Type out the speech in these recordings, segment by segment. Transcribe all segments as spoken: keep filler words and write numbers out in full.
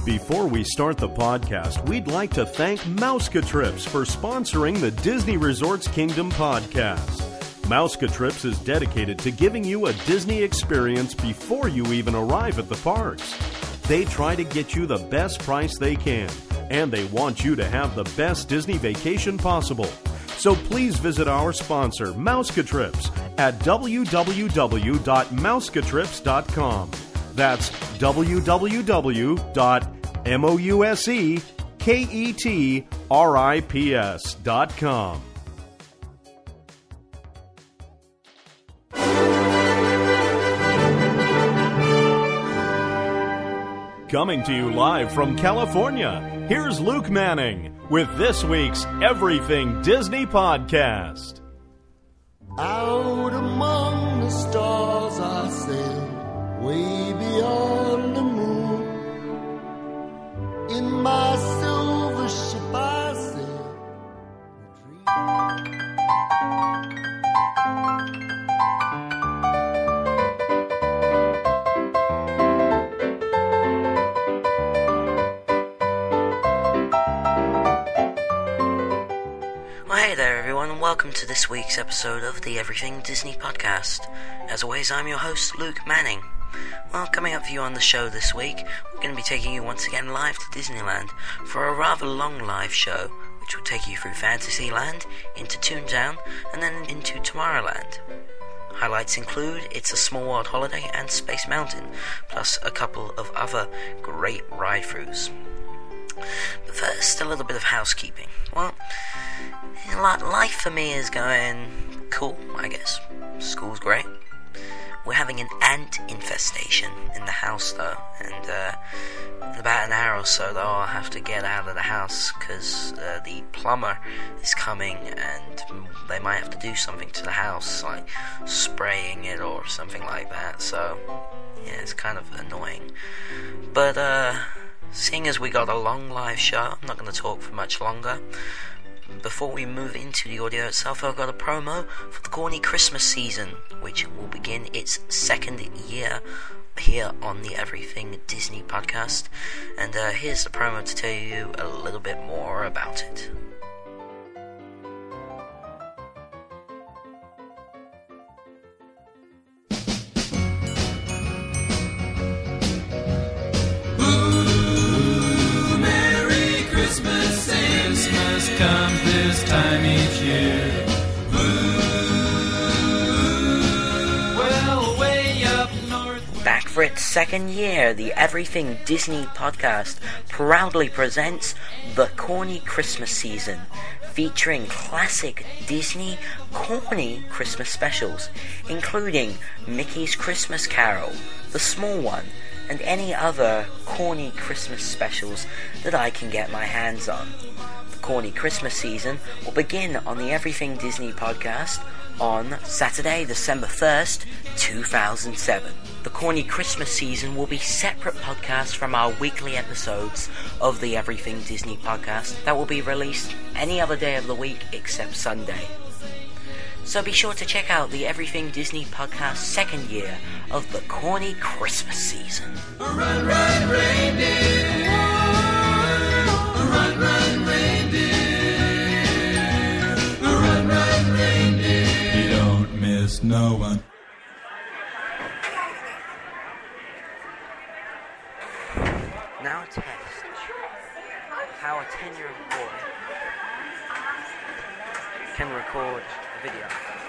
Before we start the podcast, we'd like to thank Mouska Trips for sponsoring the Disney Resorts Kingdom podcast. Mouska Trips is dedicated to giving you a Disney experience before you even arrive at the parks. They try to get you the best price they can, and they want you to have the best Disney vacation possible. So please visit our sponsor, Mouska Trips, at w w w dot mouska trips dot com. That's w w w dot mouska trips dot com. Coming to you live from California, here's Luke Manning with this week's Everything Disney podcast. Out among the stars I sail, way beyond the moon. In my silver ship I sail. Hey there everyone, and welcome to this week's episode of the Everything Disney podcast. As always, I'm your host, Luke Manning. Well, coming up for you on the show this week, we're going to be taking you once again live to Disneyland for a rather long live show, which will take you through Fantasyland, into Toontown, and then into Tomorrowland. Highlights include It's a Small World Holiday and Space Mountain, plus a couple of other great ride-throughs. But first, a little bit of housekeeping. Well, life for me is going cool, I guess. School's great. We're having an ant infestation in the house, though, and uh, in about an hour or so, though, I'll have to get out of the house because uh, the plumber is coming, and they might have to do something to the house, like spraying it or something like that. So, yeah, it's kind of annoying. But, uh... seeing as we got a long live show, I'm not going to talk for much longer. Before we move into the audio itself, I've got a promo for the Corny Christmas season, which will begin its second year here on the Everything Disney podcast. And uh, here's the promo to tell you a little bit more about it. Christmas comes this time each year. Ooh, well, way up north. Back for its second year, the Everything Disney podcast proudly presents the Corny Christmas season, featuring classic Disney corny Christmas specials, including Mickey's Christmas Carol, The Small One, and any other corny Christmas specials that I can get my hands on. The Corny Christmas season will begin on the Everything Disney podcast on Saturday, December first, two thousand seven. The Corny Christmas season will be separate podcasts from our weekly episodes of the Everything Disney podcast that will be released any other day of the week except Sunday. So be sure to check out the Everything Disney podcast second year of the Corny Christmas season. Run, run, reindeer! Run, run, reindeer! Run, run, reindeer! You don't miss no one. Now a test of how a ten-year-old boy can record a video.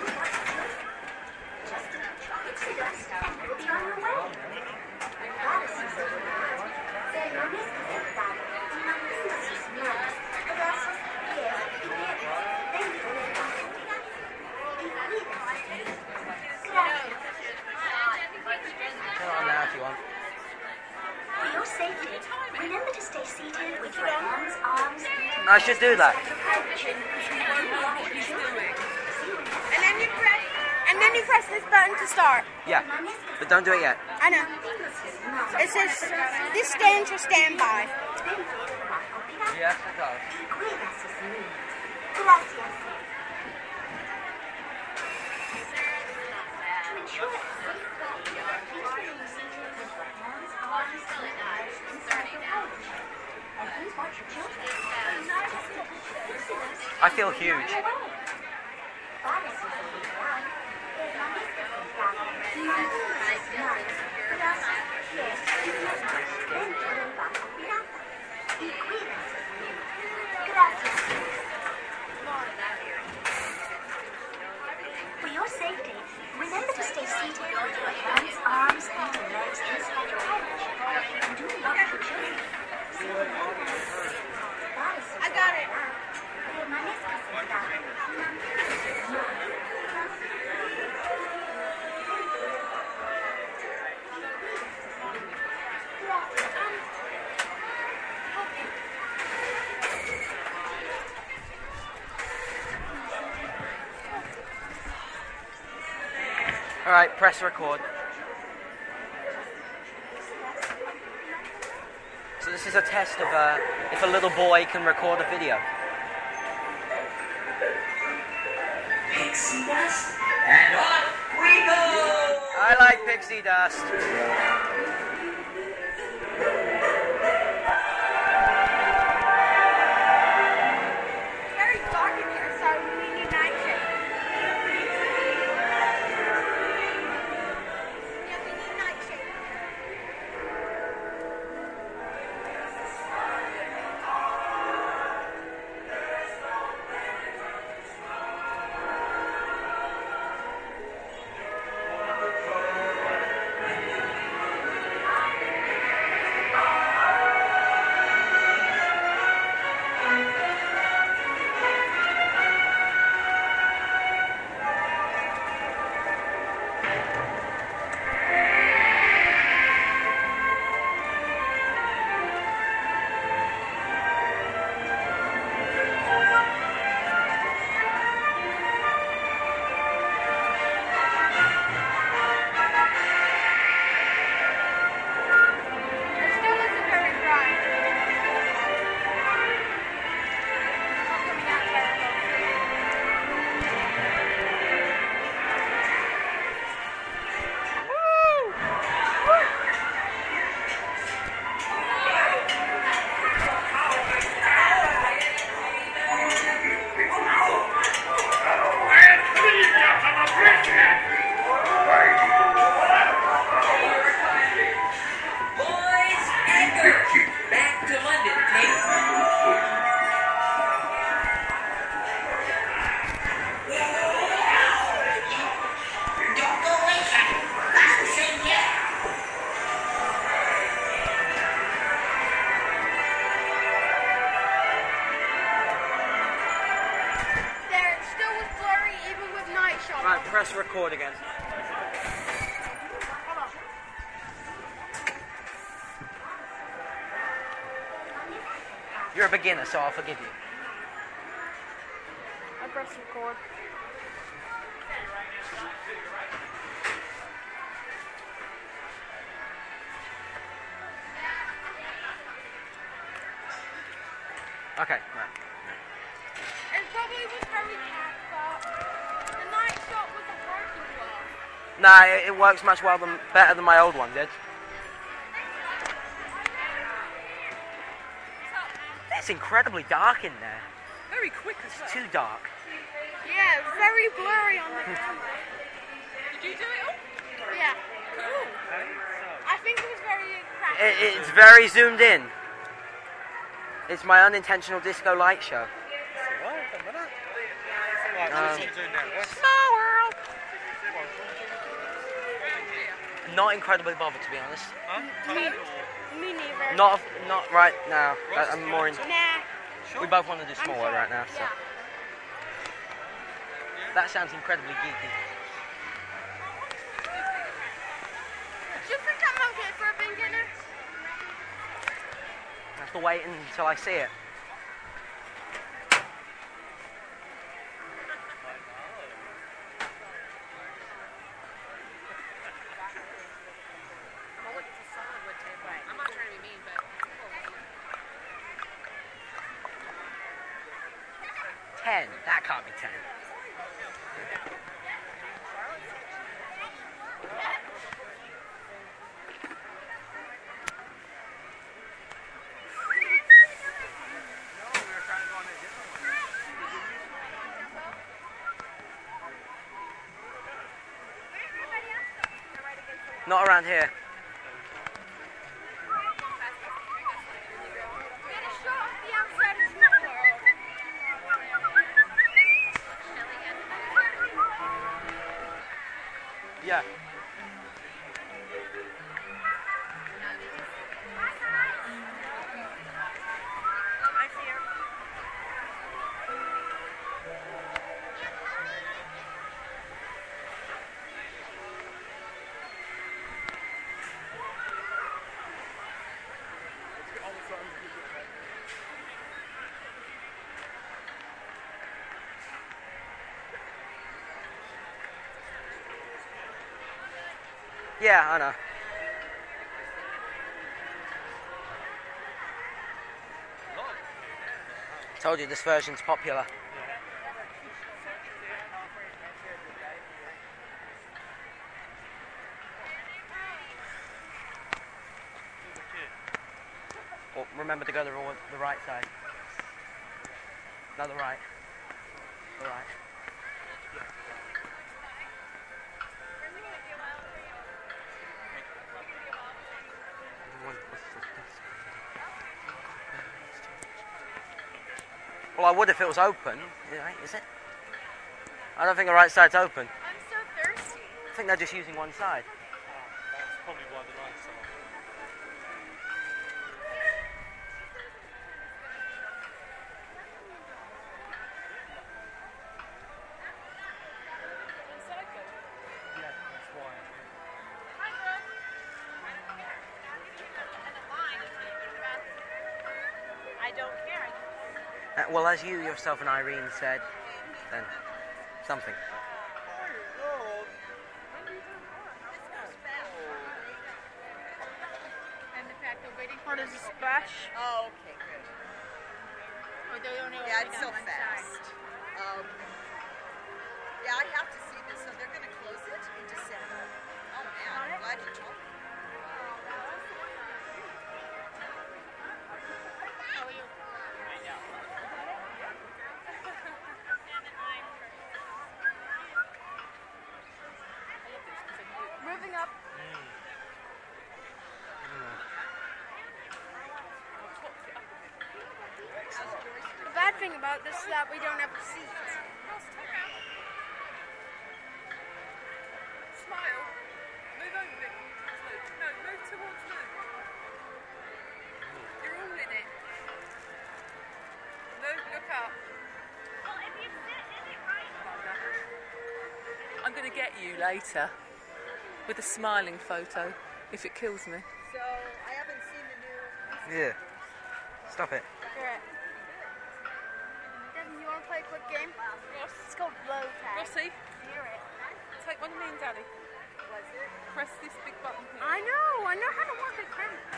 Turn it on now if you want. For your safety, remember to stay seated with your hands, arms, I should do that. And then you press, and then you press this button to start. Yeah, but don't do it yet. I know. It says, this stands for standby. Yes, it does. Gracias. To ensure a safe ride, please remain seated with your hands, arms, and eyes inside the pouch. watch your children. I feel huge. For your safety, remember to stay seated with your hands, arms, feet, and legs inside your carriage. And do watch your children. I got it. Alright, press record. So this is a test of uh, if a little boy can record a video. Pixie dust, and off we go! I like pixie dust. It's very dark in here, so we need night shade. Yeah, we need night shade. It still isn't very bright. Not coming out very well. Boys, anchor! Back to London, Kate. Don't go away, Captain. That's the same yet. There, it still was blurry even with night shot. Right, press record again. Hold on. You're a beginner, so I'll forgive you. I pressed record. Okay, right. It probably was very cat, but the night shot wasn't working well. Nah, it, it works much well than, better than my old one did. It's incredibly dark in there. Very quick as It's too dark. Yeah, very blurry on the camera. Did you do it all? Yeah. Cool. I think it was very cracked. It, it's very zoomed in. It's my unintentional disco light show. Um, Small world. Not incredibly bothered, to be honest. Me, me neither. Not not right now. I- I'm more in. Nah. We both want to do small I'm world sorry. right now, so Yeah. that sounds incredibly geeky. Do you think I'm okay for a beginner? I have to wait until I see it. I'm not trying to be mean, but Ten. That can't be ten. Not around here. Get a shot of the outside of Small World. Yeah. I see her. Yeah, I know. Told you this version's popular. Well, remember to go the, the right side. No, the right. The right. Well, I would if it was open. Yeah, is it? I don't think the right side's open. I'm so thirsty. I think they're just using one side. That's probably why the lights are on. Yeah, that's why. I don't care. Uh, well, as you yourself and Irene said, then something. And the fact they're waiting for it is a splash. Oh, okay, good. Or they only Yeah, open it's on so one fast. side. Um, yeah, I have to see this. So they're going to close it in December. Oh man, I'm glad you told me. How are you? Moving up. The bad thing about this is that we don't have a seat. Smile. Move over a bit towards Luke. No, move towards Luke. You're all in it. Luke, look up. Well, if you sit, is it right? I'm going to get you later with a smiling photo if it kills me. So I haven't seen the new. Yeah. Stop it. Alright. Devin, you want to play a quick game? Ross, It's called Blow Tag. Rossi, Hear it. take one of me and Daddy. Press this big button here. I know. I know how to work a camera.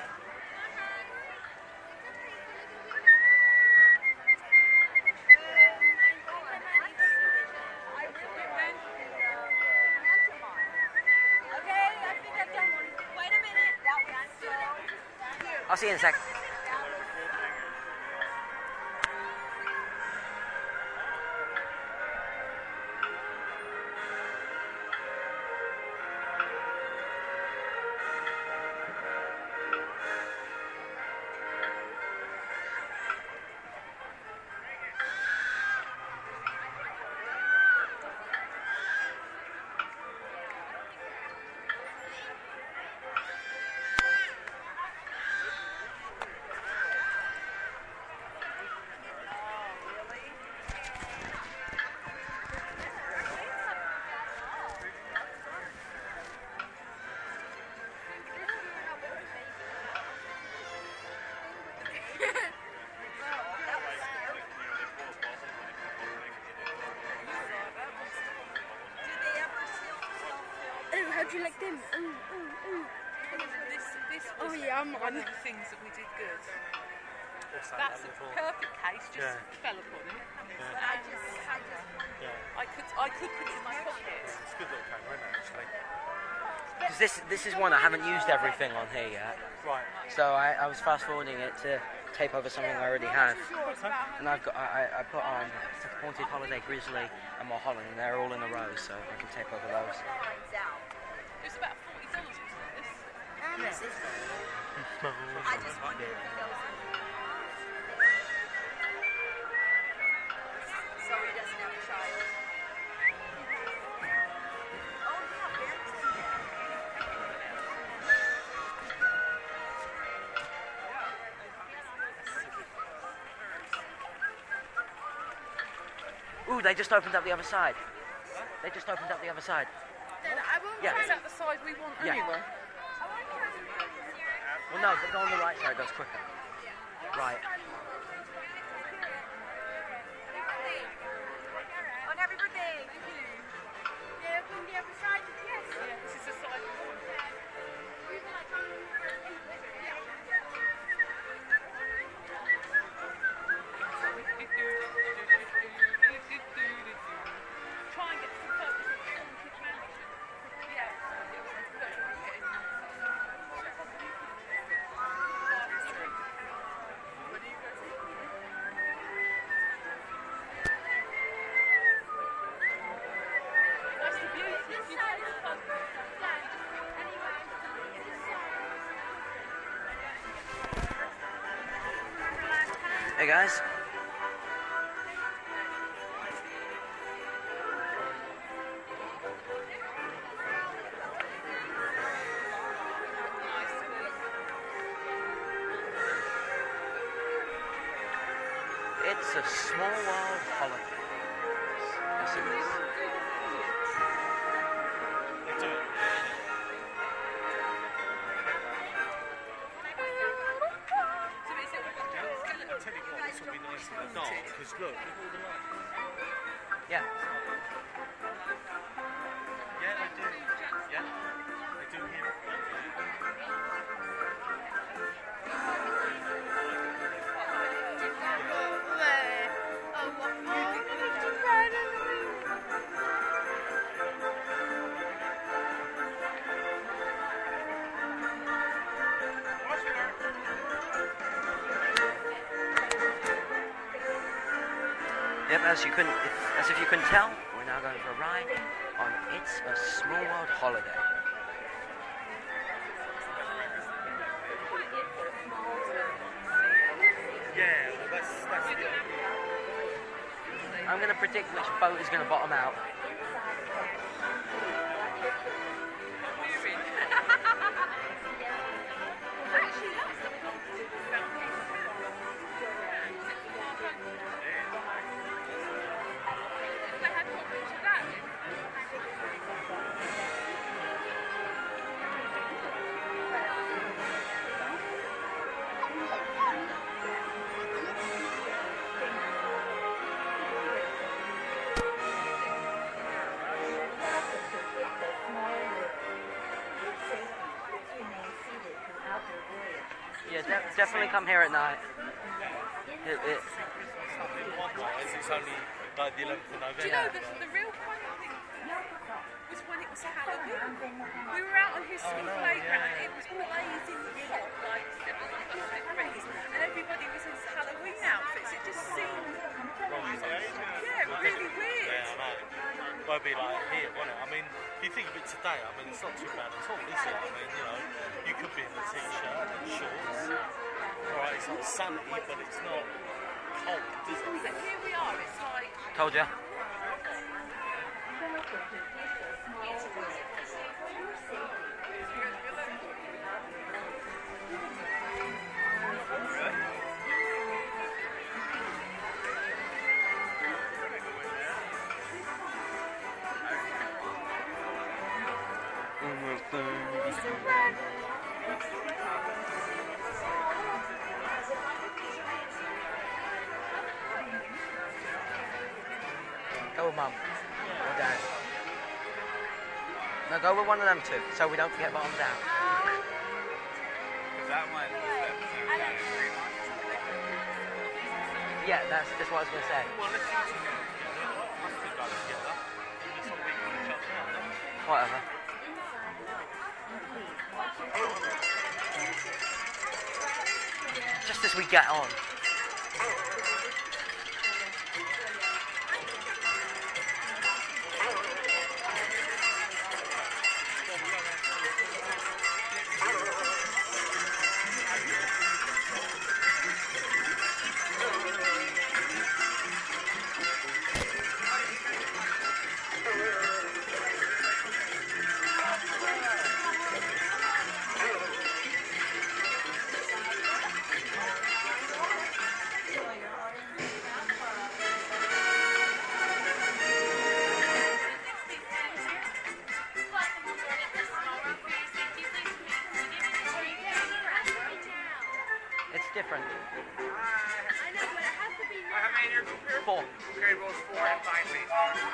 Okay, I think I've done one. Wait a minute. That was so cute. I'll see you in a sec. Ooh, how'd you like them? Ooh, ooh, ooh. This, this Oh, was yeah, I'm one on. of the things that we did good. What's that, That's a that little... perfect case, just Yeah. fell upon it. Yeah. I just, I just. Yeah. I could, I could put it in my pocket. It's a good little camera, isn't it, actually? Because this this is one I haven't used everything on here yet. Right. So I, I was fast forwarding it to tape over something I already have. And I've got I, I I put on Haunted Holiday, Grizzly, and Mulholland, and they're all in a row, so I can tape over those. It was about forty dollars, wasn't it? I just wondered if he knows him. So he doesn't have a child. Oh yeah, Ben's Ooh, they just opened up the other side. They just opened up the other side. Then I won't Yeah. try Is that the side we want Yeah. anyway? Well, no, but go on the right side, that's quicker. Right. on happy birthday. Yeah, from the other side, yes. Yeah, this is the side we want. Try and get to the purpose of the haunted mansion. Yeah. What's the beauty? This side is fun. Anyway, this side. Hey guys. It's a small world holiday. Yes, it is. They do it. I'll tell you what, this will be nice in the dark, because look, look at all the lights. Yeah. Yeah, they do. Yeah, they do here. There. Oh, what? Oh, it's too bad. Yep, as you couldn't, if, as if you couldn't tell, we're now going for a ride on It's a Small World Holiday. Yeah, well, that's, that's the I'm going to predict which boat is going to bottom out. Yeah, de- definitely come here at night. It, it, It's only like the eleventh of November. Do you know the, the real funny thing was when it was Halloween. We were out on his school playground. It was blazing hot, like it was like a degrees, and everybody was in Halloween outfits. It just seemed, yeah, really weird. Yeah, I know. Won't be like here, won't it? I mean, if you think of it today, I mean, it's not too bad at all, is it? I mean, you know, you could be in a t-shirt and shorts. Alright, it's not sunny, but it's not cold, is it? But here we are. It's like. told ya. Go with Mum or Dad. No, go with one of them two, so we don't forget bottoms out. That one Yeah, that's just what I was going to say. well, let's see must be go together. It's not weak for each other, are they? Whatever. Just as we get on. I know, but it has to be now. How many in your group here? Four. Okay, both four and five, please.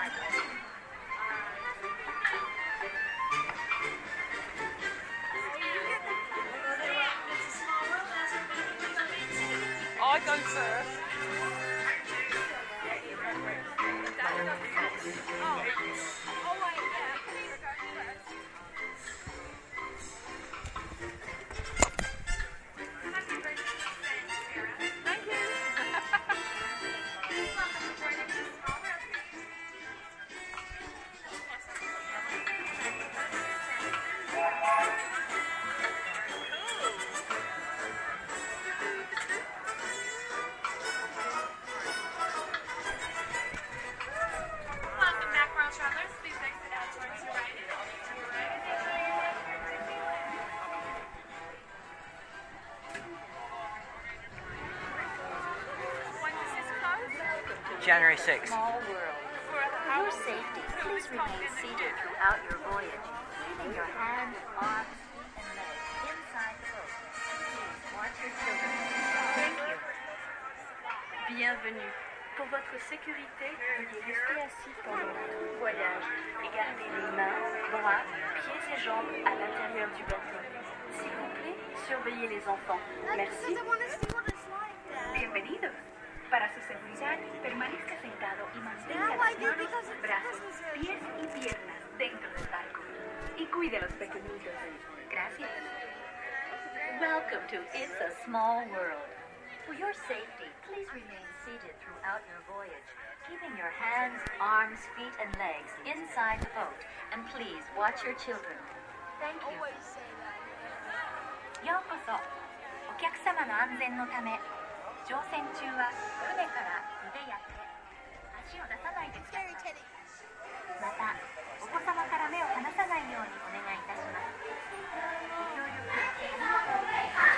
I go first. Oh, oh wait, yeah, please go first. Thank you. Welcome back, Royal Travelers. Please exit out towards your right and to your right. When does this close? January sixth. Small world. For For your safety, please remain seated throughout your voyage, leaving your hands, arms, feet, and legs inside the boat. Please watch your children. Thank you. Bienvenue. Pour votre sécurité, veuillez rester assis pendant tout le voyage et garder les mains, bras, pieds et jambes à l'intérieur du bateau. S'il vous plaît, surveillez les enfants. Merci. Bienvenidos. Para su seguridad, permanezca sentado y mantenga las manos, brazos, pies y piernas dentro del barco. Y cuide a los pequeñitos. Gracias. Welcome to It's a Small World. For your safety, please remain seated throughout your voyage, keeping your hands, arms, feet, and legs inside the boat. And please watch your children. Thank you. ようこそ。お客様の安全のため、乗船中は船から腕や手、足を出さないでください。また、お子様から目を離さないようにお願いいたします。ご協力ありがとうございます。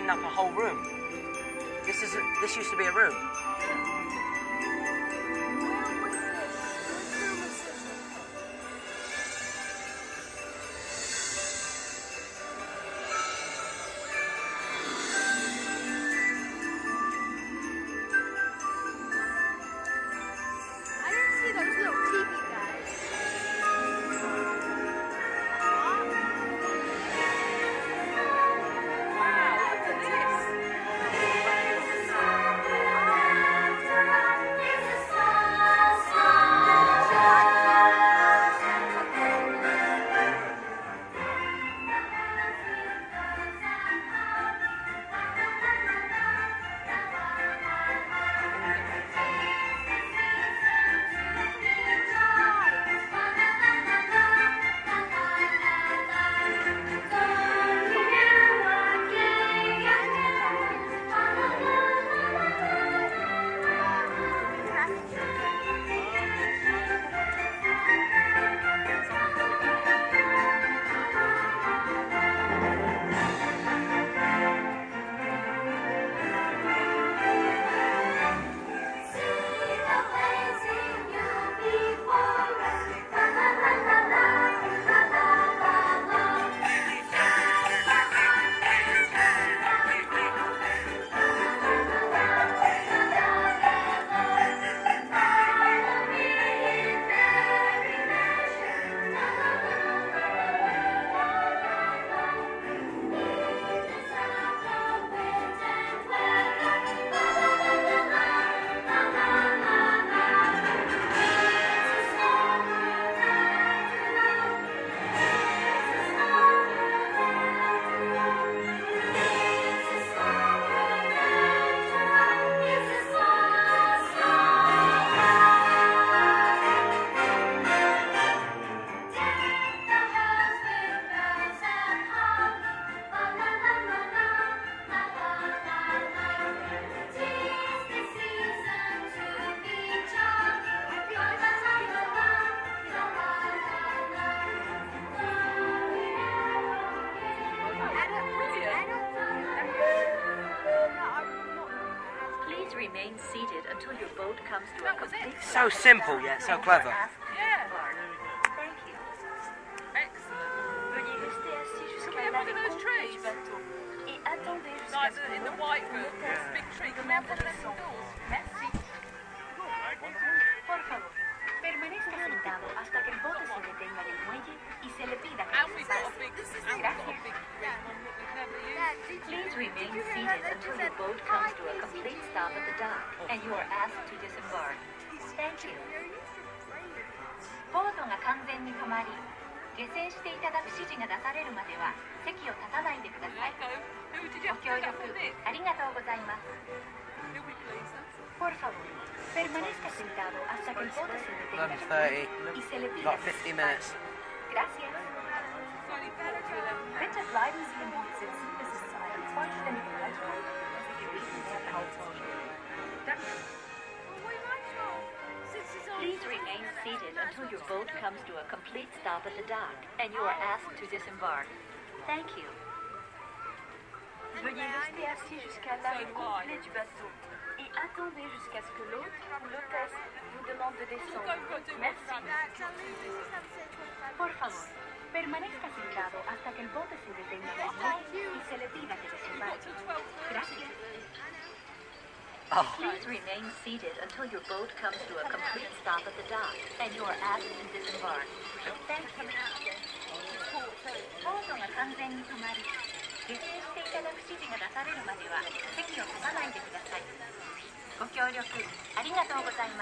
opening up a whole room. This is a, this used to be a room. I didn't see those little T V guys. Wow, look at this. remain seated until your boat comes to a complete So simple yet so clever. Yeah. Thank you. Excellent. Veuillez rester assis jusqu'à Can we have l'arrêt one of those complet trees? du bateau et attendez jusqu'à Like ce the, que in the l'eau white room, nous this teste. big tree. Can we have one of them indoors? Merci. Por favor, permanezca sentado hasta que el bote se detenga en el muelle y se le pida que And we've got a se big, pare. and we've got a big green one that we've never used. Please remain seated until your boat comes to a complete stop at the dock and you are asked to disembark. Thank you. ボートが完全に止まり、下船していただく指示が出されるまでは席を立たないでください。 Who did you ご have to 協 do that 力 for this? ありがとうございます。 Who we please? Por favor, permanezca sentado hasta que el bote se detenga en el eleven muelle thirty. y se le pida Got que fifty se pare. minutes. Gracias. It's only quarter to eleven. Bitte bleiben Sie im Boot sitzen, bis es zu einem vollständigen Halt kommt und Sie gebeten werden aufzustehen. Danke. Please remain seated until your boat comes to a complete stop at the dock and you are asked to disembark. Thank you. Veuillez rester assis jusqu'à l'arrêt complet du bateau et attendez jusqu'à ce que l'hôte ou l'hôtesse vous demande de descendre. Merci. Por favor, permanezca sentado hasta que el bote se detenga en el muelle y se le pida que desembarque. Gracias. Oh. Please remain seated until your boat comes to a complete stop at the dock and you are asked to disembark. Thank you. ボートが完全に止まり、下船していただく指示が出されるまでは席を立たないでください。ご協力ありがとうございます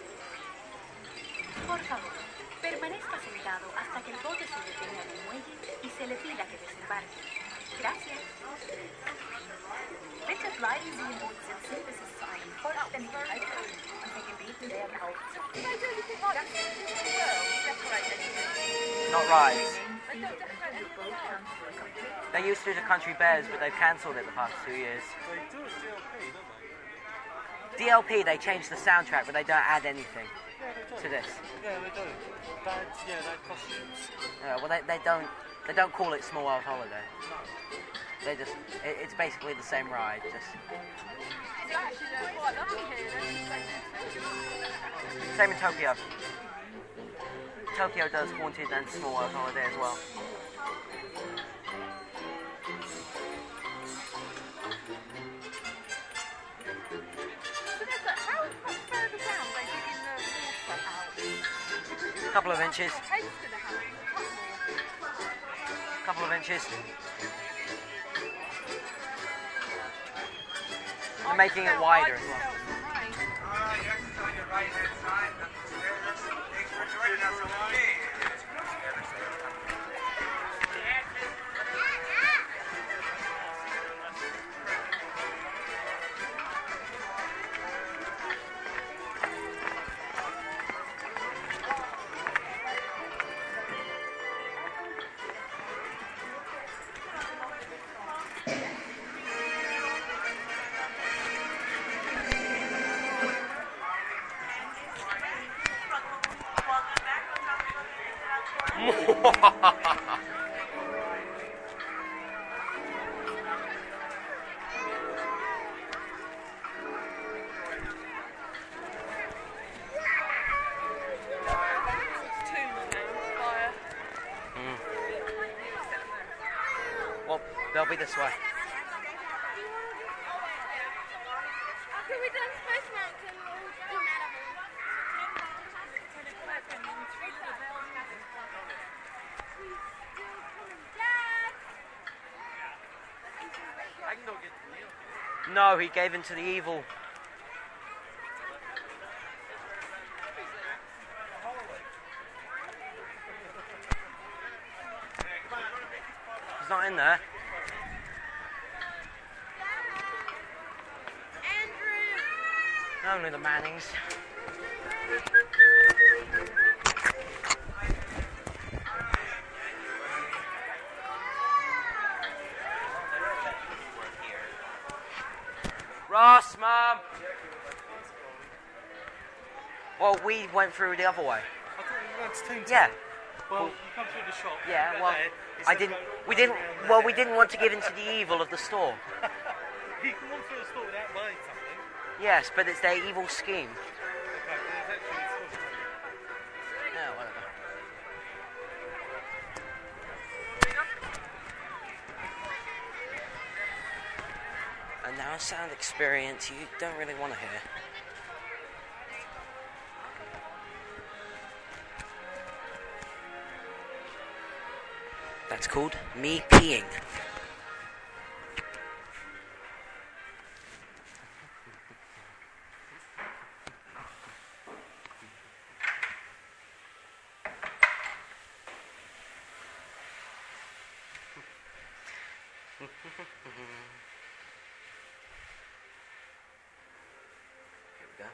。Por favor, permanezca sentado hasta que el bote se detenga en el muelle y se le pida que desembarque. Gracias. Bitte bleiben Sie im Boot sitzen, bis es zu einem vollständigen Halt kommt und Sie gebeten werden aufzustehen. Not right. Remain seated until your boat comes to a complete They used to do the Country Bears, but they've cancelled it the past two years. They do it D L P, don't they? D L P, they changed the soundtrack, but they don't add anything Yeah, they do. to this. Yeah, they do. Bad, yeah, they had costumes. Yeah, well, they, they don't they don't call it Small World Holiday. They just, it, it's basically the same ride, just... It's actually uh, quite lovely here. Same in Tokyo. Tokyo does Haunted and Small World Holiday as well. How much further down they digging the water out? A couple of inches. Tape's gonna have a lot more. Couple of inches. They're making it wider as well. Uh, the exit's on your right hand side. Thanks for joining us on the day. Well, they'll be this way. Could we done Space Mountain or do I can go get Neil. No, he gave in to the evil. He's not in there. Andrew! Only the Mannings. Ross, Mum! Well, we went through the other way. I thought we went to Toontown. Yeah. Well, you come through the shop. Yeah, get well, there, it's I then didn't. go We right didn't. round Well, there. we didn't want to give in to the evil of the store. You can walk through the store without buying something. Yes, but it's their evil scheme. Okay, but there's actually a store to take. Yeah, whatever. And now a sound experience you don't really want to hear. That's called me peeing. Here we go.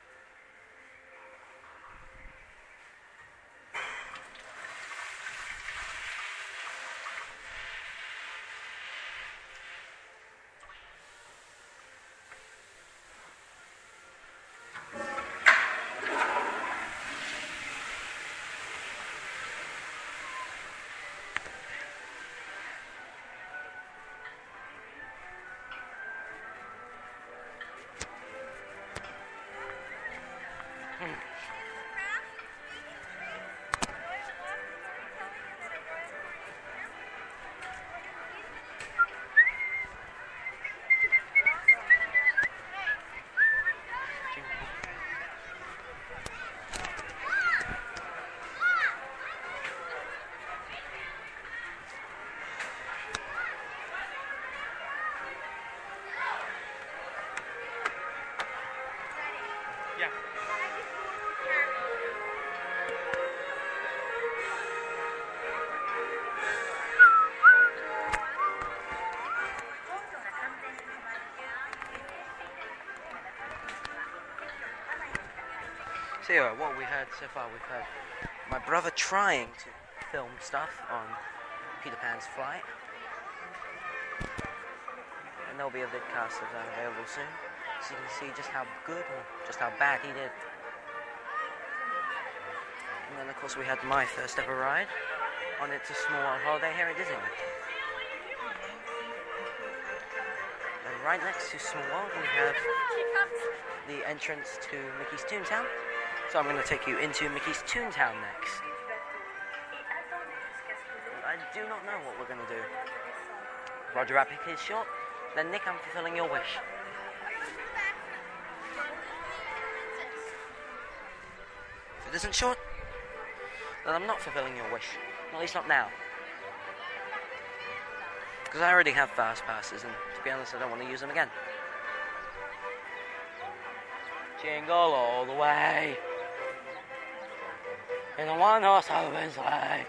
Yeah. So anyway, what we heard so far, we've heard my brother trying to film stuff on Peter Pan's flight. And there'll be a vidcast of that available soon, so you can see just how good or just how bad he did. And then of course we had my first ever ride on It's a Small World Holiday here at Disneyland. right next to Small World, we have the entrance to Mickey's Toontown. So I'm going to take you into Mickey's Toontown next. I do not know what we're going to do. Roger Rabbit is short, then Nick, I'm fulfilling your wish. If it isn't short, then I'm not fulfilling your wish. At least not now. Because I already have fast passes, and to be honest, I don't want to use them again. Jingle all the way in a one-horse open sleigh.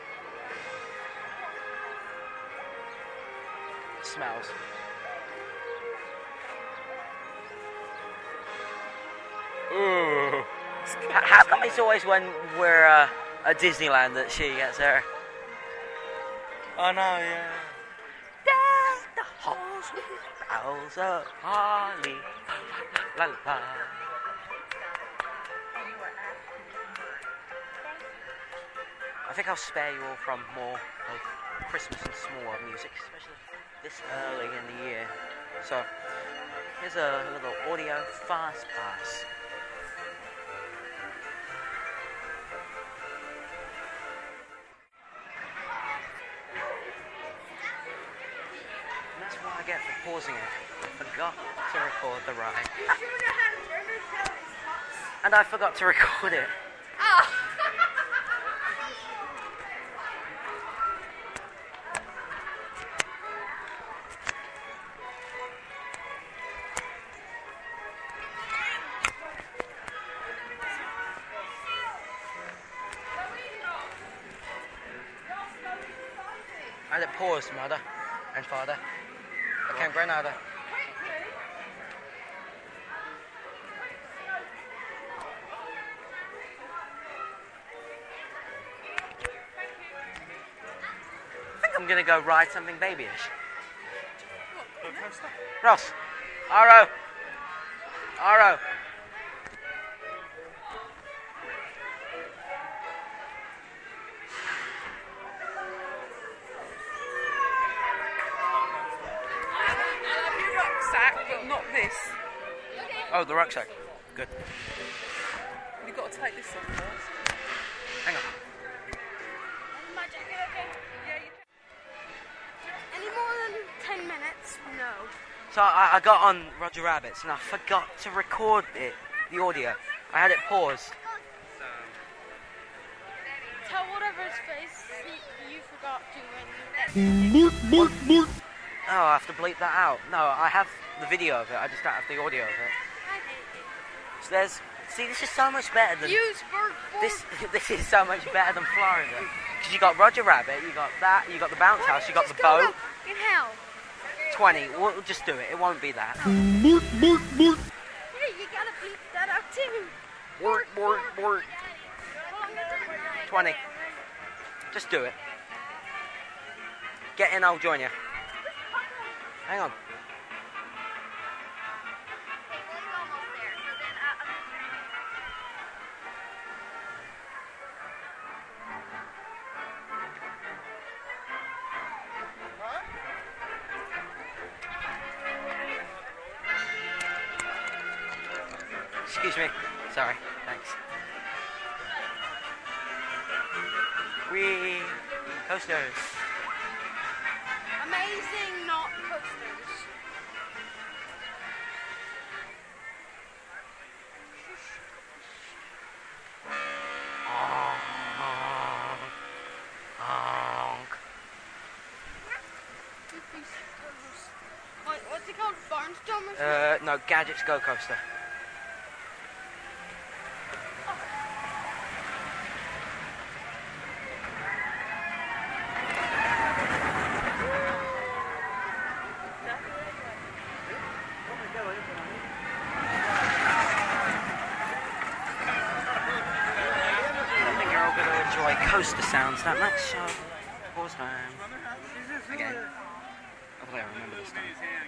It smells. Ooh. H- how come it's always when we're uh, at Disneyland that she gets her? I know, yeah. Deck the halls with boughs of holly. La la la. I think I'll spare you all from more of Christmas and Small World music, especially this early in the year. So, here's a little audio fast pass. And that's what I get for pausing it. I forgot to record the ride. And I forgot to record it. Ah! And it paused, mother and father. I can't Granada. I think I'm gonna go ride something babyish. Ross, Aro, Aro. But not this. Oh, the rucksack. Good. You've got to take this off first. Hang on. My jacket, okay? Yeah, you can. Any more than ten minutes? No. So I, I got on Roger Rabbit's and I forgot to record it, the audio. I had it paused. Tell whatever's face you, you forgot to when you... Oh, I have to bleep that out. No, I have the video of it, I just don't have the audio of it. I hate it. So there's... See, this is so much better than... Use bird This This is so much better than Florida. Because you got Roger Rabbit, you got that, you got the bounce house, you got the boat. In hell. twenty, we'll just do it, it won't be that. Hey, you gotta bleep that out too. Bork, bork, bork. twenty. Just do it. Get in, I'll join you. Hang on. Excuse me. Sorry. Thanks. Whee! Coasters. Amazing, not coasters. What, what's it called? Barnstorm or something? Uh, no, Gadget's Go Coaster. Coaster sounds that much, so pause time. Again. Hopefully I remember this time.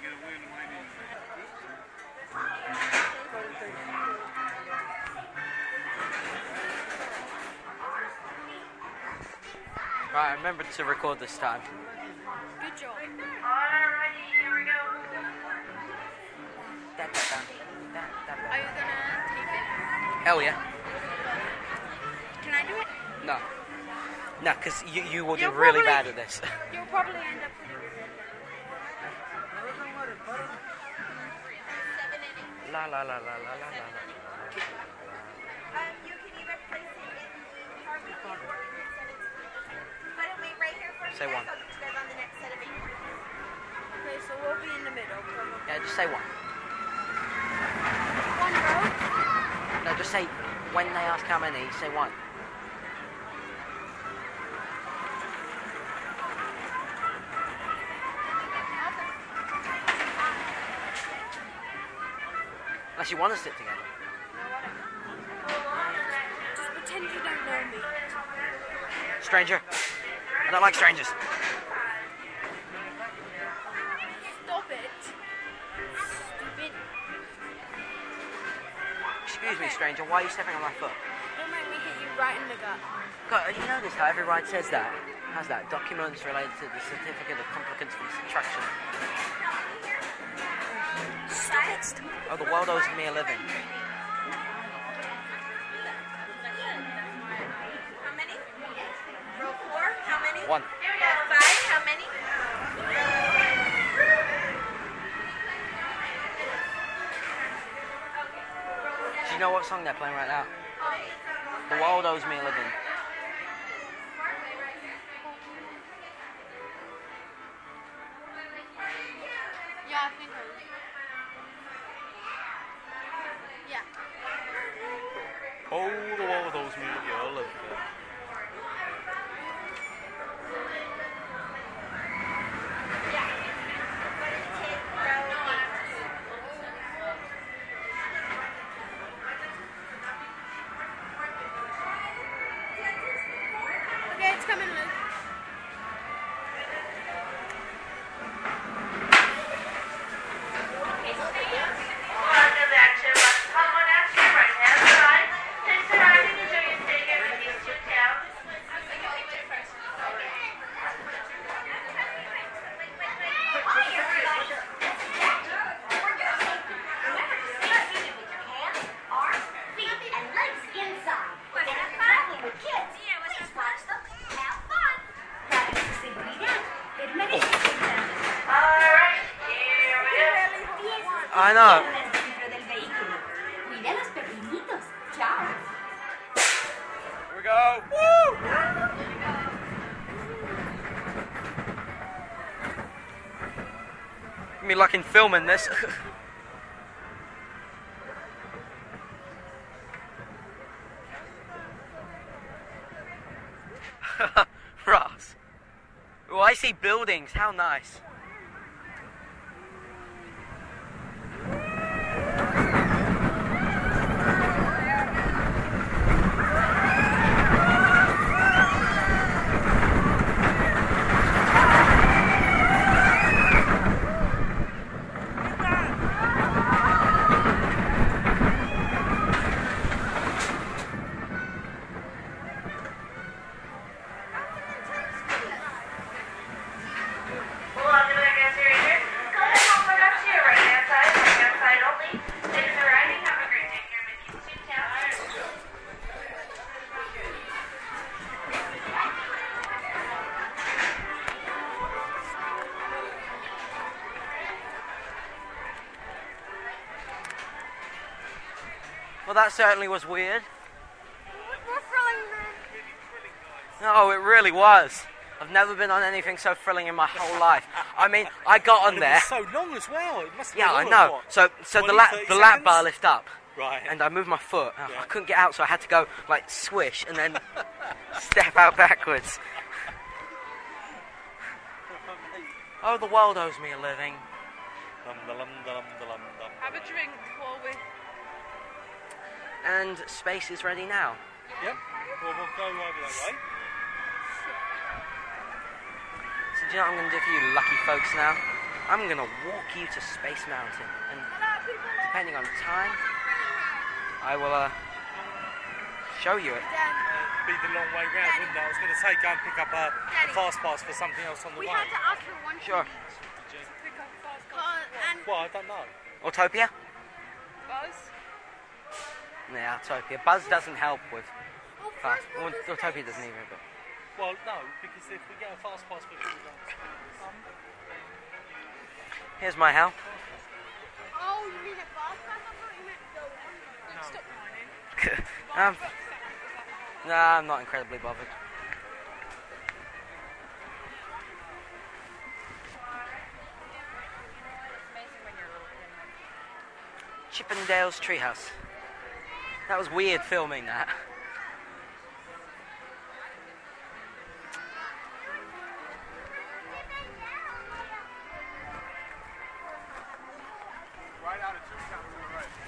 Right, I remembered to record this time. Good job. Alrighty, here we go. Are you gonna tape it? Hell yeah. Can I do it? No. No, because you, you will do You'll really probably- bad at this. You'll probably end up with it. La la la la la la la. Um, you can either place it in Harvey or you can send it to me. Why don't we wait here for you Say guys? one. I'll get you guys on the next set of eight. Okay, so we'll be in the middle. Probably. Yeah, just say one. One row. No, just say when they ask how many, say one. Unless you want to sit together. Just pretend you don't know me. Stranger. I don't like strangers. Stop it. Stupid. Excuse me, stranger, why are you stepping on my foot? Don't make me hit you right in the gut. God, you notice how every ride says that? Has that? Documents related to the certificate of complicants from subtraction. Stop it. Stop it. Oh, the world owes me a living. How many? Row four, how many? One. Row five, how many? Do you know what song they're playing right now? The world owes me a living. Yeah, I think I will. Yeah. Oh, the world owes me a living. Okay, it's coming, Luke. I know. Cuida los pequeñitos. Chao. Here we go. Woo! Me luck in filming this. Ross. Oh, I see buildings. How nice. Well, that certainly was weird. More thrilling than... No, it really was. I've never been on anything so thrilling in my whole life. I mean, I got on And it there. was so long as well. It must have Yeah, I been all of know. what, So, so the twenty, lap, thirty the lap seconds? bar lift up, Right. and I moved my foot. I- I Yeah. couldn't get out, so I had to go like swish and then step out backwards. Oh, the world owes me a living. Dum, dum, dum, dum, dum. Have a drink while we... And space is ready now. Yep. Well, we'll go over that way. So do you know what I'm going to do for you lucky folks now? I'm going to walk you to Space Mountain. And depending on time, I will uh, show you it. Be the long way round, wouldn't it? I was going to say go and pick up a, a fast pass for something else on the We way. had to ask for one Sure. pick up fast car. And Well, I don't know. Autopia? Buzz. Yeah, Autopia. Buzz doesn't help with fast. Well, Autopia doesn't either, but. Well, no, because if we get a fast pass before we go, Here's my Hal. Oh, you mean a fast pass? I thought you meant go on. Look, stop whining. um, nah, I'm not incredibly bothered. Chippendale's Treehouse. That was weird filming that. Right out of two count to the right.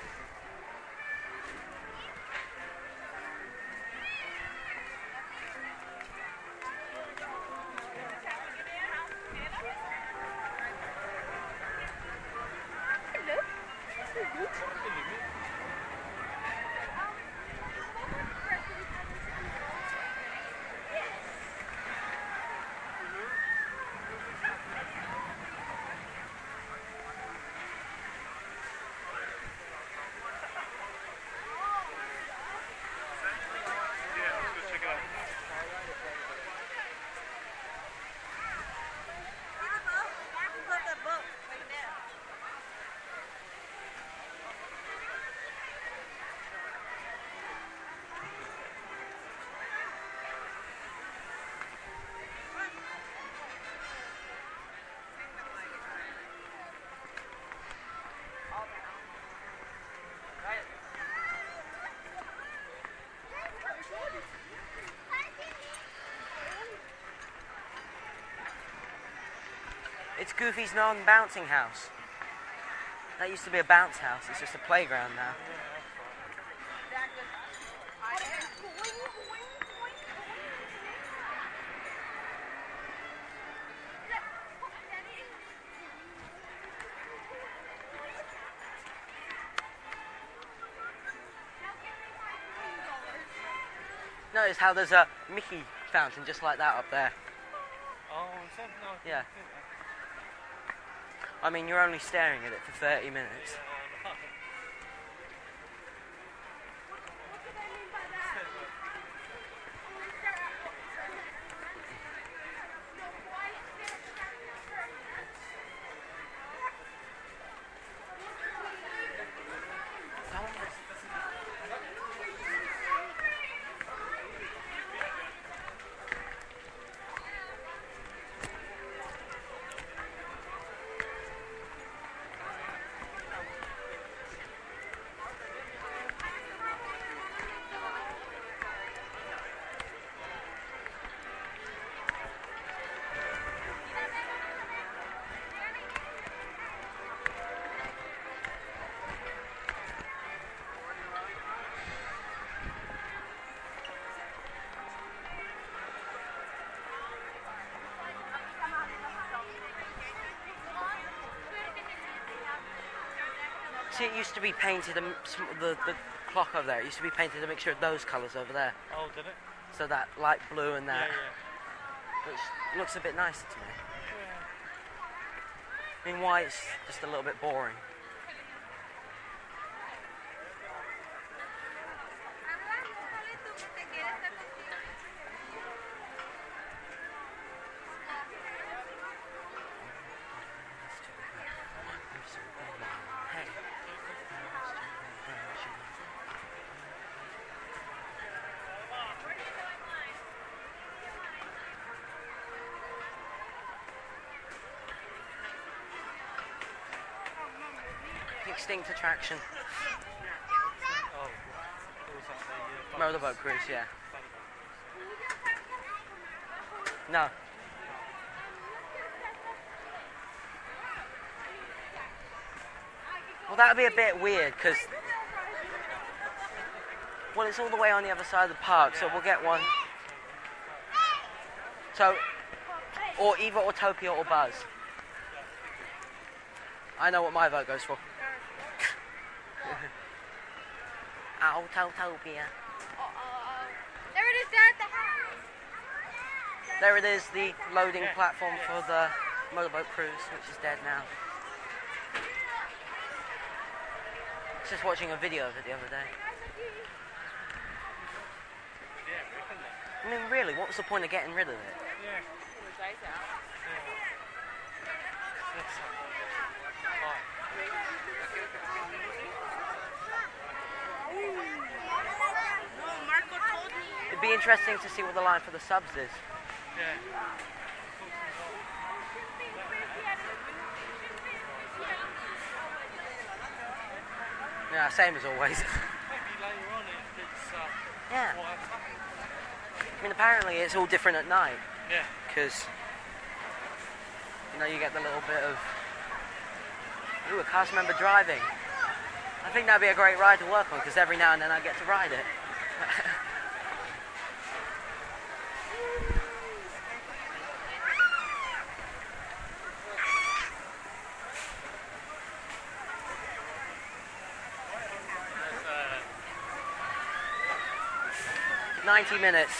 It's Goofy's non-bouncing house. That used to be a bounce house. It's just a playground now. Notice how there's a Mickey fountain just like that up there. Oh, is that no? Yeah. I mean, you're only staring at it for thirty minutes. See, it used to be painted, um, the, the clock over there, it used to be painted a mixture of those colours over there. Oh, did it? So that light blue and that, Yeah, yeah. which looks a bit nicer to me. I mean, white's just a little bit boring. Extinct attraction. Oh, what was that? The uh, Motorboat cruise, yeah. No. Well, that would be a bit weird, because... Well, it's all the way on the other side of the park, so we'll get one. So, or either Autopia or Buzz. I know what my vote goes for. Autopia. Uh-oh. There it is, Dad, the house. There it is, the loading platform for the motorboat cruise, which is dead now. was just watching a video of it the other day. I mean, really, what was the point of getting rid of it? Yeah. It'd be interesting to see what the line for the subs is. Yeah. Yeah, same as always. Maybe later on if it's uh, Yeah. quieter. I mean, apparently it's all different at night. Yeah. Because, you know, you get the little bit of, ooh, a cast member driving. I think that'd be a great ride to work on, because every now and then I get to ride it. ninety minutes.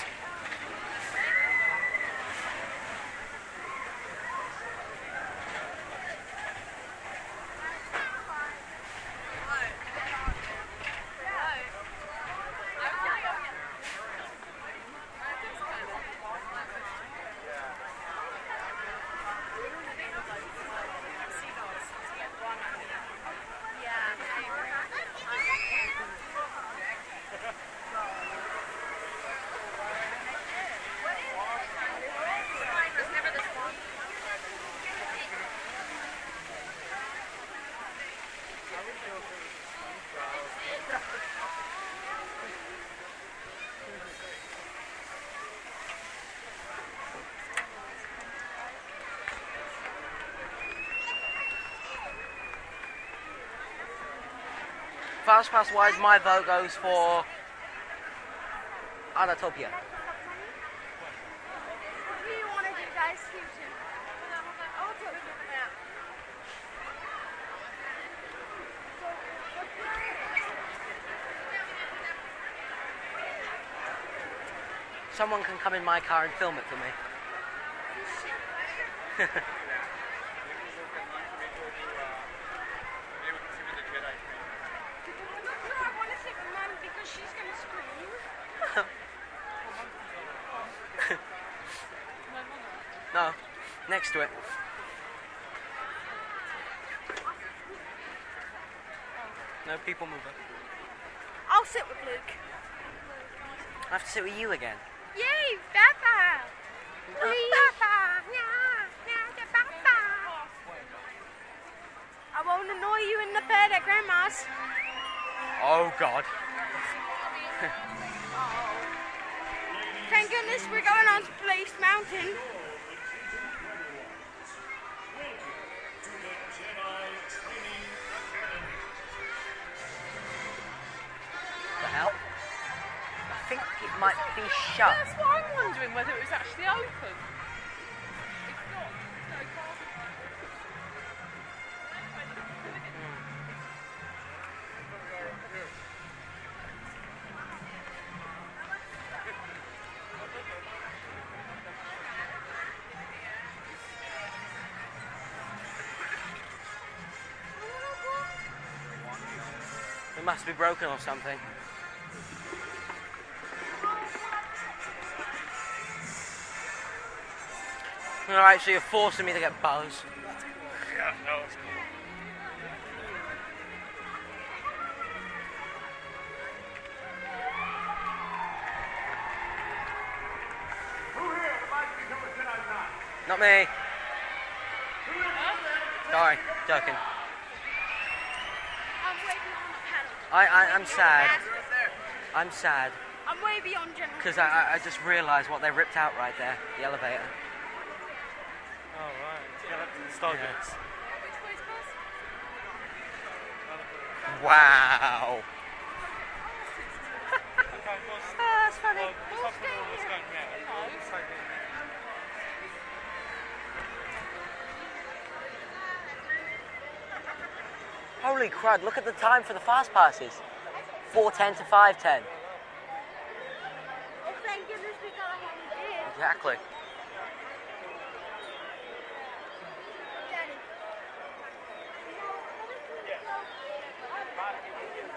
Fast Pass wise, my vote goes for Anatopia. What do you want to do, guys? Excuse me. I'll tell you that. Someone can come in my car and film it for me. I want to sit with Mum because she's going to scream. No, next to it. No people mover. I'll sit with Luke. I have to sit with you again. Yay, Papa! Please. Papa! Yeah, yeah, the Papa! I won't annoy you in the bed at Grandma's. Oh God. Thank goodness we're going on to Blaze Mountain. The hell? I think it might be shut. That's what I'm wondering, whether it was actually open. It's not. No, can't. It must be broken or something. Alright, so you're forcing me to get Buzz. Yeah, no, it's cool. Not me. Sorry, joking. I'm way beyond the pedal. I, I, I'm sad. I'm sad. I'm way beyond general. Because I, I, I just realised what they ripped out right there, the elevator. Oh, right. Yeah, that's the Stargates. Wow. Okay, what's, Oh, that's funny. well, what's up with all this going round? It's like- Holy crud, look at the time for the fast passes. four ten to five ten. Oh, thank goodness we got a home bid. Exactly. Daddy.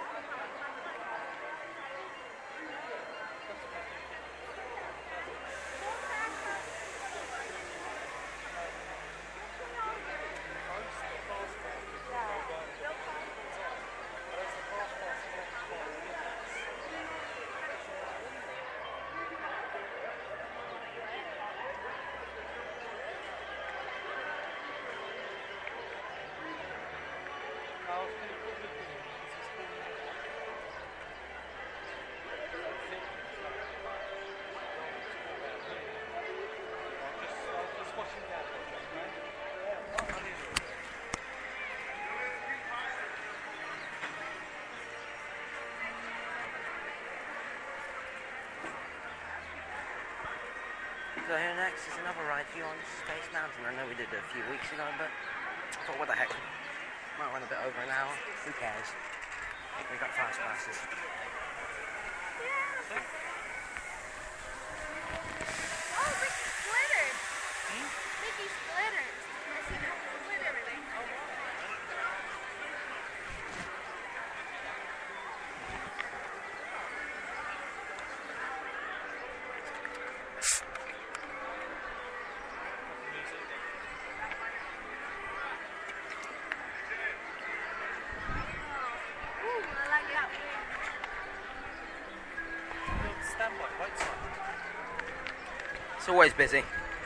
So here next is another ride for you on Space Mountain. I know we did it a few weeks ago, but I thought, what the heck? Might run a bit over an hour. Who cares? We got fast passes. Oh, Ricky Splitters! Hmm? Ricky Splitters! I see how split everything. Oh, wow. It's always busy.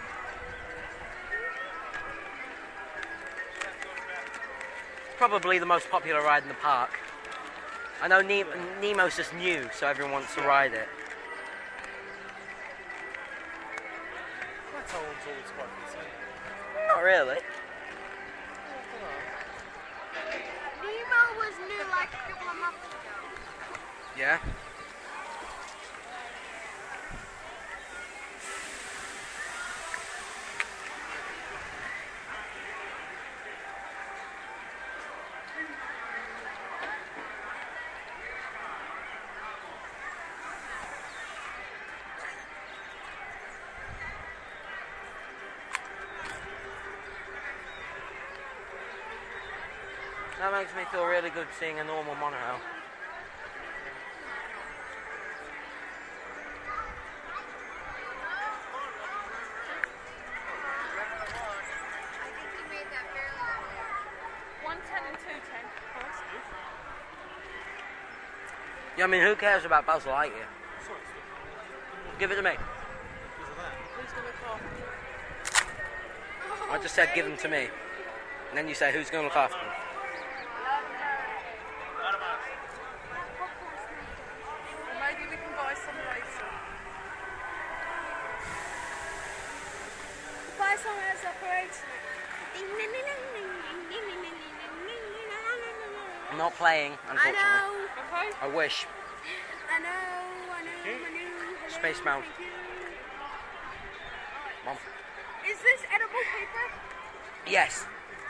Probably the most popular ride in the park. I know ne Nemo's just new, so everyone wants to ride it. Not really. Nemo was new like a couple of months ago. Yeah? That makes me feel really good seeing a normal monorail. I think we made that fairly early. one ten and two ten. Yeah, I mean, who cares about Buzz Lightyear? Give it to me. Who's going to look after? I just said give them to me. And then you say who's going to look after them. Maybe we can buy some later. Buy some as operates. I'm not playing, unfortunately. I know. Okay. I wish. I know, I know, I know. Space Mountain. Mom. Is this edible paper? Yes.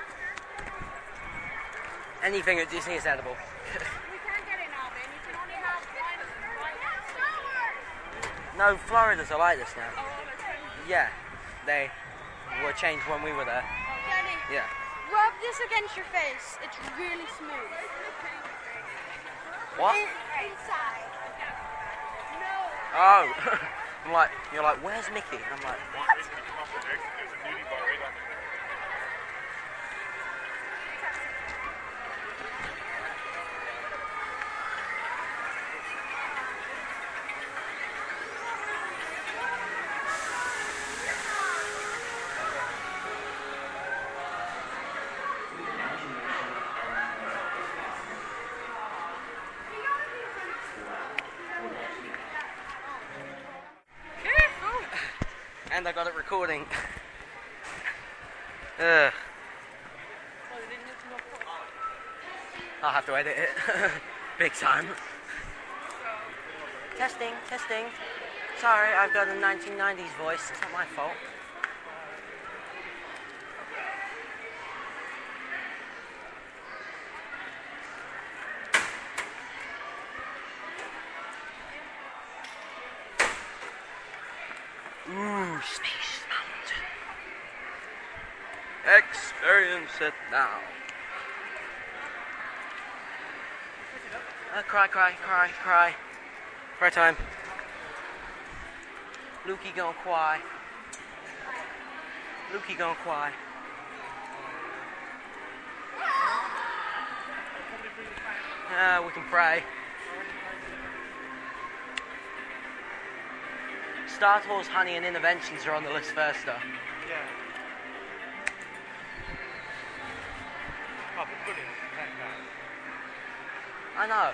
Anything at Disney is edible. We can't get it now, man. You can only have one. No, Florida's are like this now. Oh, Yeah, they were changed when we were there. Daddy, Yeah. rub this against your face. It's really smooth. What? In, inside. No. Oh. I'm like, you're like, where's Mickey? And I'm like, what? And I got it recording. Ugh. I'll have to edit it. Big time. Testing, testing. Sorry, I've got a nineteen nineties voice. It's not my fault. Ooh, Space Mountain. Experience it now. Uh, cry, cry, cry, cry. Cry time. Lukey gonna cry. Lukey gonna cry. Uh, we can pray. Star Tours, Honey, and Interventions are on the list first, though. Yeah. Oh, but brilliant. I know.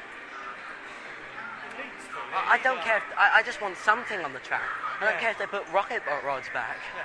I, I don't care. If, I, I just want something on the track. I don't Yeah. care if they put rocket boat rods back. Yeah.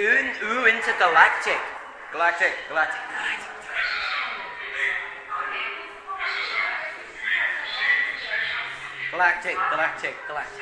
Un, ooh, intergalactic. Galactic, galactic. Galactic, galactic, galactic.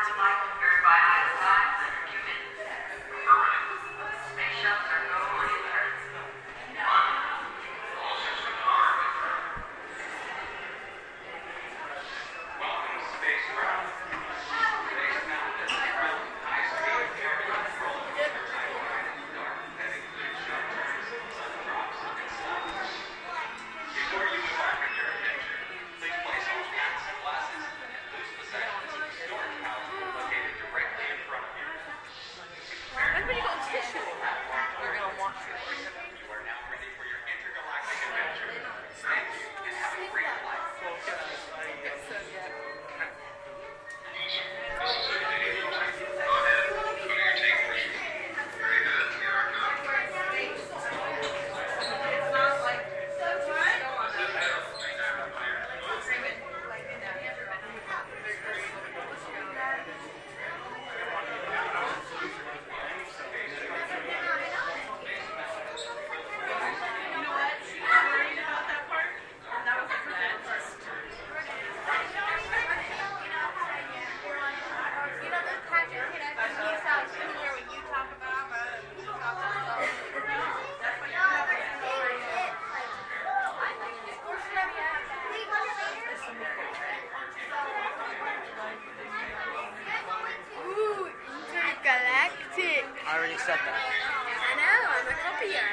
I already said that. I know, I'm a copier.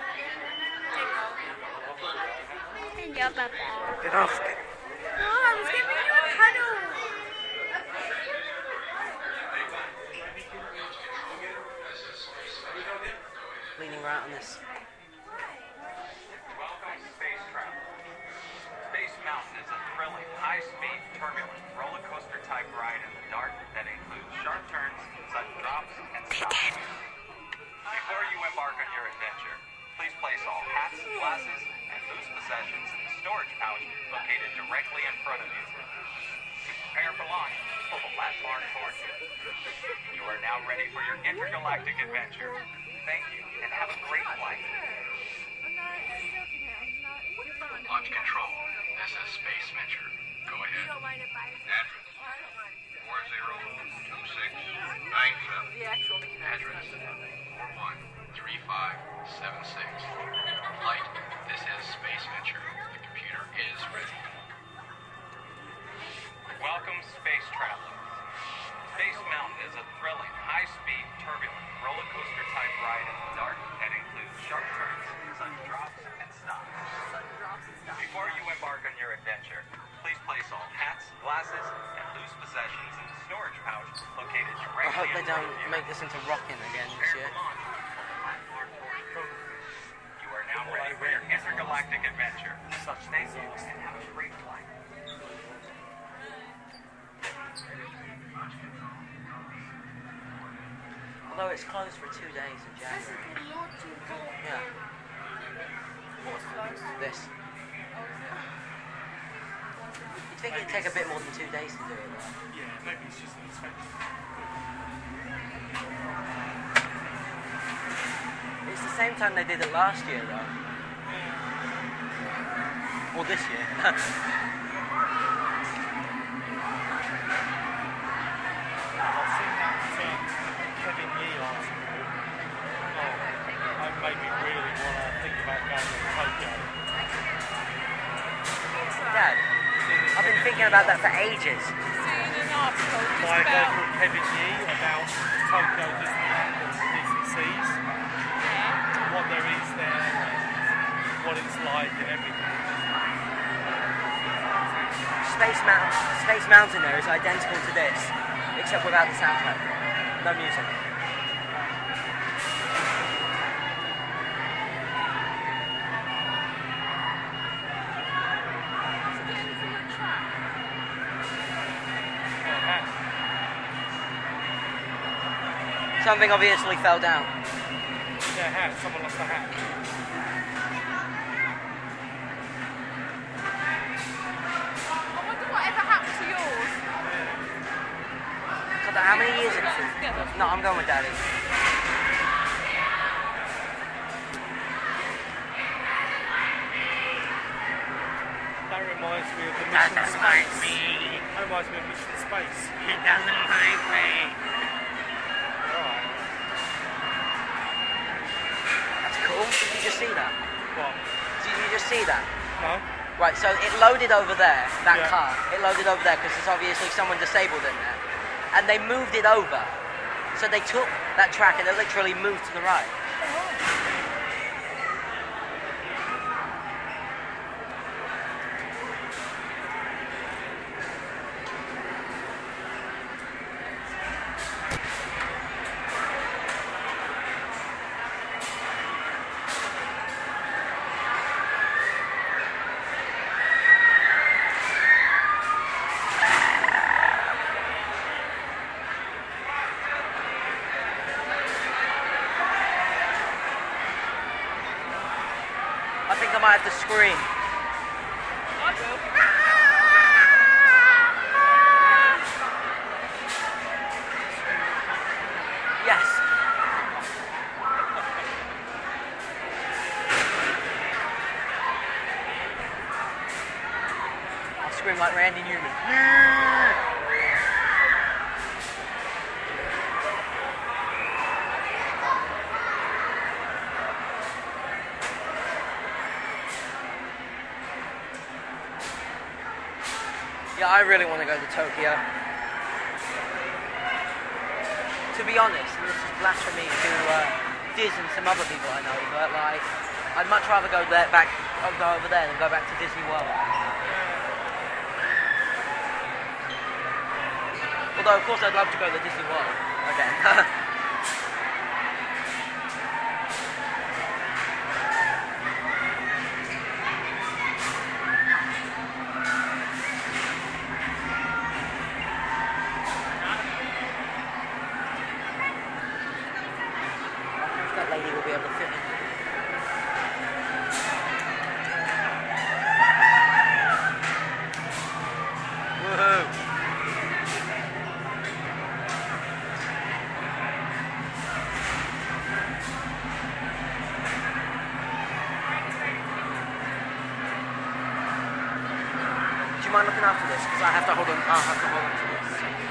Hello, Papa. Get off. Oh, I was giving you a cuddle. Leaning right on this. Welcome to Space Travel. Space Mountain is a thrilling, high-speed, turbulent, roller coaster type ride in the dark that includes sharp turns, sudden drops, and stops. Before you embark on your adventure, please place all hats, glasses, and loose possessions in the storage pouch located directly in front of you. Prepare for launch. Pull the platform towards you. You are now ready for your intergalactic adventure. Thank you, and have a great flight. Launch control. This is Space Venture. Go ahead. Address. four zero two six nine seven. Address. four one three five seven six. Flight. This is Space Venture. The computer is ready. Welcome, space travelers. Space Mountain is a thrilling, high-speed, turbulent, roller coaster type ride in the dark that includes sharp turns, sudden drops, and stops. Before you embark on your adventure, please place all hats, glasses, and loose possessions in the storage pouch located directly I hope they in front don't of you. make this into rocking again this year. You are now ready for your intergalactic adventure. Such things and have a great flight. Although it's closed for two days in January. Yeah. This. You'd think it'd take a bit more than two days to do it, though. Yeah, maybe it's just an inspection. It's the same time they did it last year, though. Or this year. I've seen that um, Kevin Yee article. Oh, that made me really want to think about going to Tokyo. Dad, I've been thinking about that for ages. Seen an article just By a guy about... called Kevin Yee about Tokyo, Disneyland and Disney Seas. What there is there, and what it's like and everything. Space Mountain, Space Mountain there is identical to this, except without the soundtrack. No music. Something obviously fell down. Yeah, hat. Someone lost a hat. I wonder whatever happened to yours. God, how many years ago? No, I'm going with Daddy. Mission doesn't like Space. me. That reminds me of Mission Space. He doesn't like me. Alright. That's cool. Did you just see that? What? Did you just see that? No. Right, so it loaded over there, that Yeah. car. It loaded over there because there's obviously someone disabled in there. And they moved it over. So they took that track and they literally moved to the right. I think I might have to scream. I will. Yes. I'll scream like Randy Newman. Yeah, I really want to go to Tokyo. To be honest, and this is blasphemy to uh, Diz and some other people I know, but like, I'd much rather go there, back, uh, go over there than go back to Disney World. Although, of course, I'd love to go to Disney World again. That lady will be able to fit in. Woohoo! Do you mind looking after this? Because I have to hold on. I'll have to hold on to this.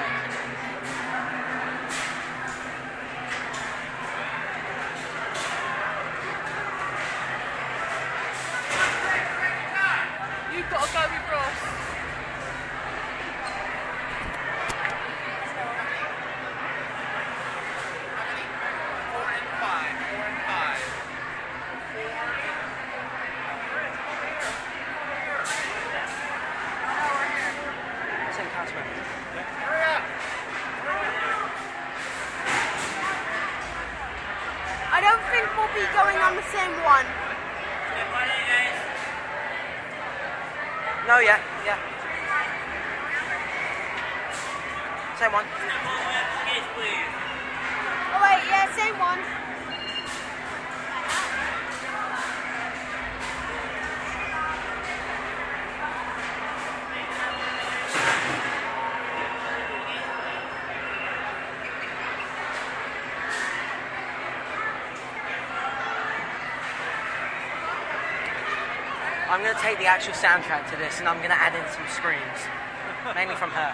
You've got to go with Ross. Four and five. Four and five. Same cast member. Hurry up! I don't think we'll be going on the same one. No, yeah, yeah. Same one. Oh wait, yeah, same one. I'm going to take the actual soundtrack to this and I'm going to add in some screams. Mainly from her.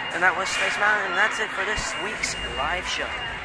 And that was Space Mountain, and that's it for this week's live show.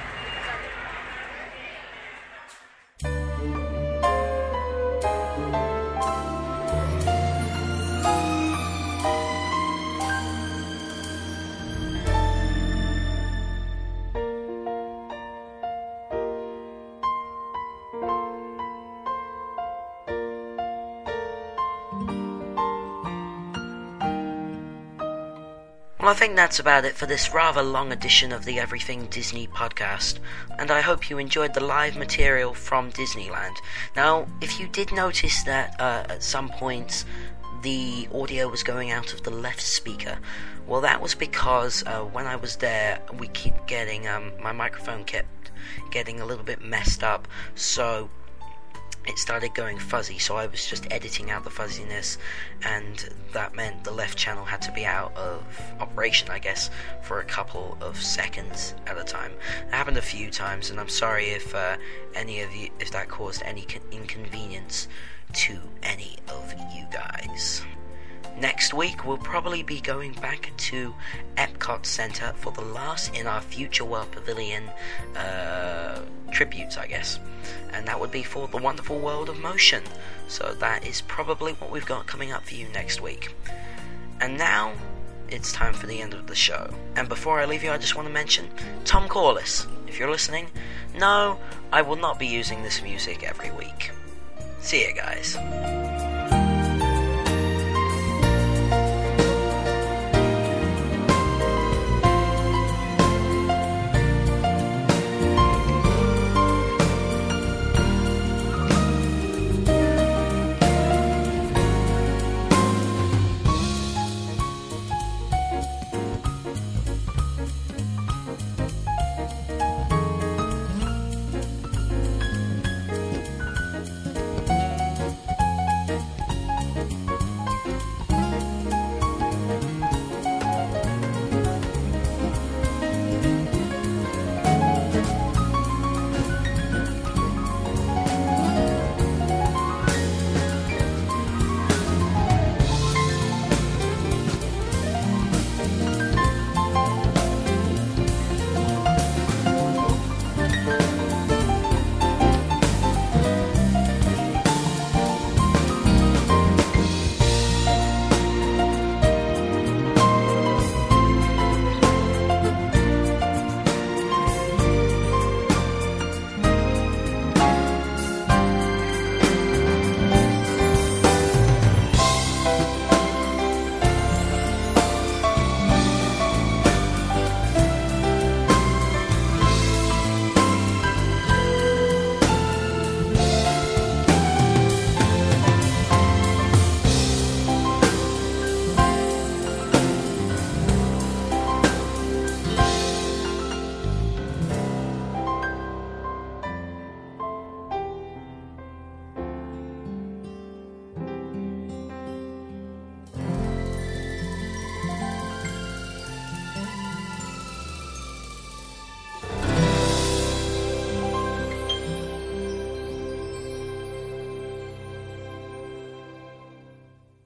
Well, I think that's about it for this rather long edition of the Everything Disney podcast, and I hope you enjoyed the live material from Disneyland. Now, if you did notice that uh, at some points the audio was going out of the left speaker, well, that was because uh, when I was there, we keep getting, um, my microphone kept getting a little bit messed up, so it started going fuzzy, so I was just editing out the fuzziness, and that meant the left channel had to be out of operation, I guess, for a couple of seconds at a time. It happened a few times, and I'm sorry if uh, any of you, if that caused any con- inconvenience to any of you guys. Next week, we'll probably be going back to Epcot Center for the last in our Future World Pavilion uh, tributes, I guess. And that would be for The Wonderful World of Motion. So that is probably what we've got coming up for you next week. And now, it's time for the end of the show. And before I leave you, I just want to mention Tom Corliss. If you're listening, no, I will not be using this music every week. See ya, guys.